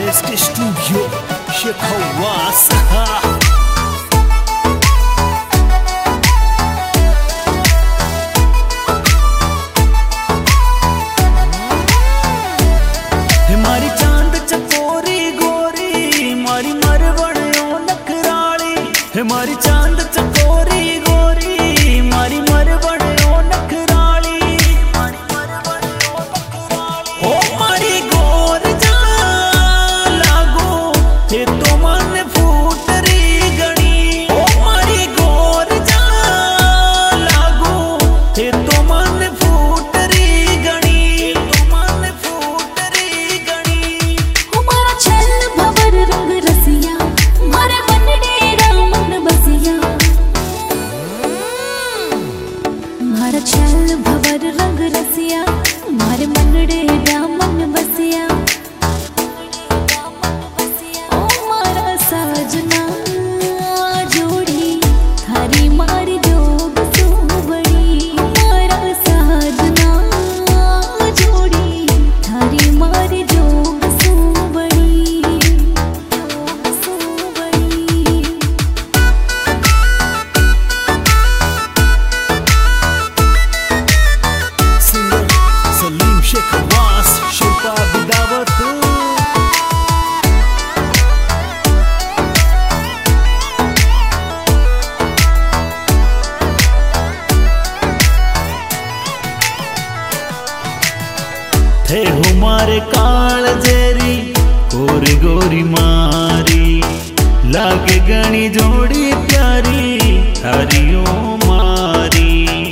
SK Studio Sheikh Hawass। मारी चांद चकोरी गोरी मारी मरवड़ियों नखराली है, मारी चांद चकोरी गोरी मारी मरवड़ियों नखराली ओ मारी गोर जा लागो ये तो मन फूटरी गणी ओ मारी गोर जा लागो ये तो मन फूटरी गणी तो मन फूटरी गणी। हमारा छल भवर रंग रसिया मारे बनडे रामन बसिया, हमारा छल भवर रंग रसिया मारे बनडे रामन बसिया। ओ मारा साजना जोड़ी थारी मारी जोग सोबड़ी, मारा साजना जोड़ी थारी मारी जोग सोबड़ी, जोग सोबड़ी। सिंगर सलीम शेख हवास शिल्पा बिदावत। थे हमारे काल जेरी गोरी गोरी मारी लागे गणी जोड़ी प्यारी हरियो मारी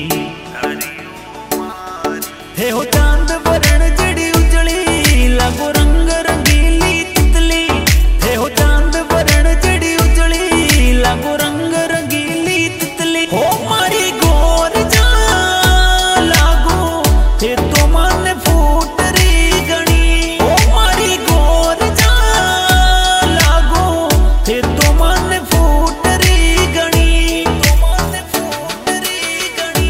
हे हो चांद वरण जड़ी उजड़ी लागो रंग रंगीली तितली हे हो चांद वरण जड़ी उजड़ी लागो रंग रंगीली तितली हो मारी गोर जा लागो हे तो मन फूटरी गणी हो मारी गोर जा लागो हे तो मन फूटरी गणी तो मन फूटरी गणी।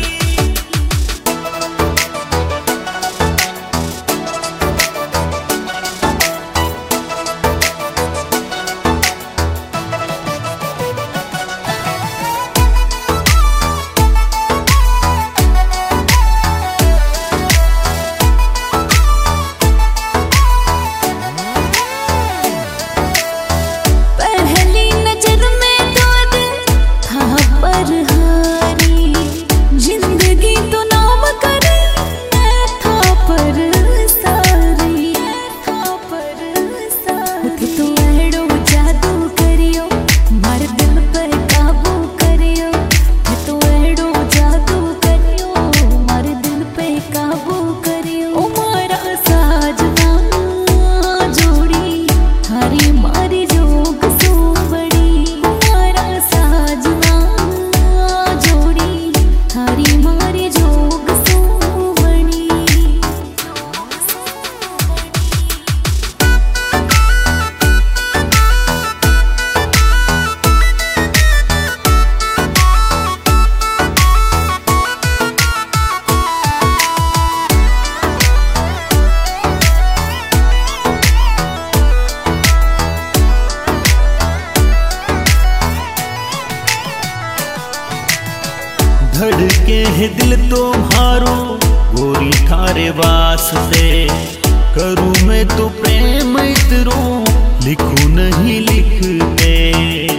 पहली नजर में तो दिल था परहारी, जिंदगी तो नाम करे मैं था पर सारी, था पर सारी। तो एड़ो जादू करियो मार दिल पर काबू करियो, तो एड़ो जादू करियो मार दिल पे काबू करियो। ओ मारा साजना जोड़ी थारी मारी जोग सोबड़ी, मारा साजना जोड़ी थारी मारी जोग सोबड़ी। धड़के है दिल तुम्हारो गोरी थारे वास्ते, करूँ मैं तो प्रेम इतरो लिखूं नहीं लिखते।